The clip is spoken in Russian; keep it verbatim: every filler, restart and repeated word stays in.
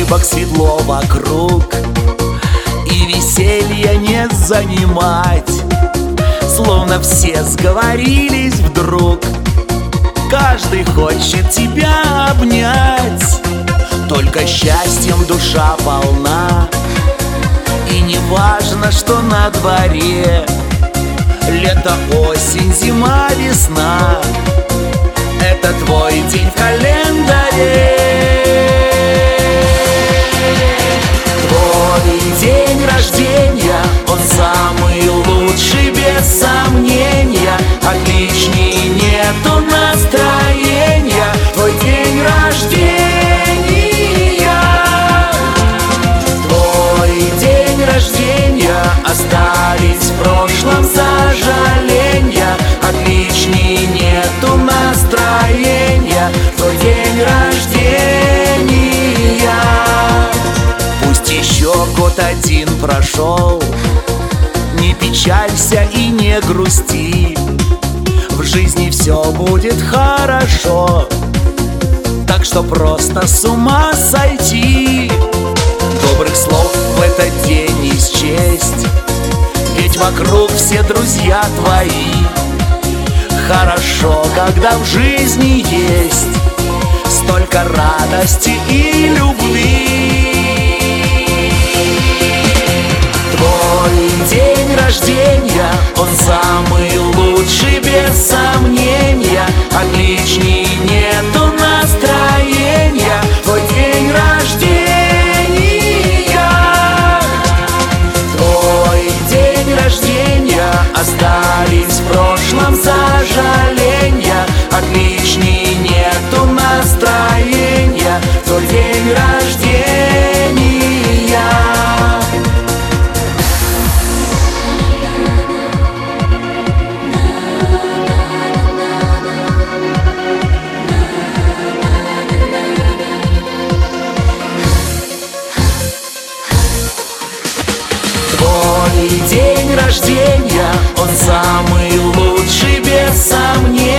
улыбок светло вокруг, и веселья не занимать. Словно все сговорились вдруг, каждый хочет тебя обнять. Только счастьем душа полна, и не важно, что на дворе. Лето, осень, зима, весна — это твой день в календаре. Твой день рождения, он самый лучший, без сомнения. Отличней нету настроения. Твой день рождения, твой день рождения. Остались в прошлом сожаления. Отличней нету настроения. Твой день рождения. Пусть еще год один прошел, не печалься и не грусти. В жизни все будет хорошо, так что просто с ума сойти. Добрых слов в этот день не счесть, ведь вокруг все друзья твои. Хорошо, когда в жизни есть столько радости и любви. Твой день рождения, он самый лучший, без сомнения. Отличней нету настроения. Твой день рождения, твой день рождения. Остались в прошлом сожаления. Отличней нету настроения. Твой день рождения. Твой день рождения, он самый лучший, без сомнения.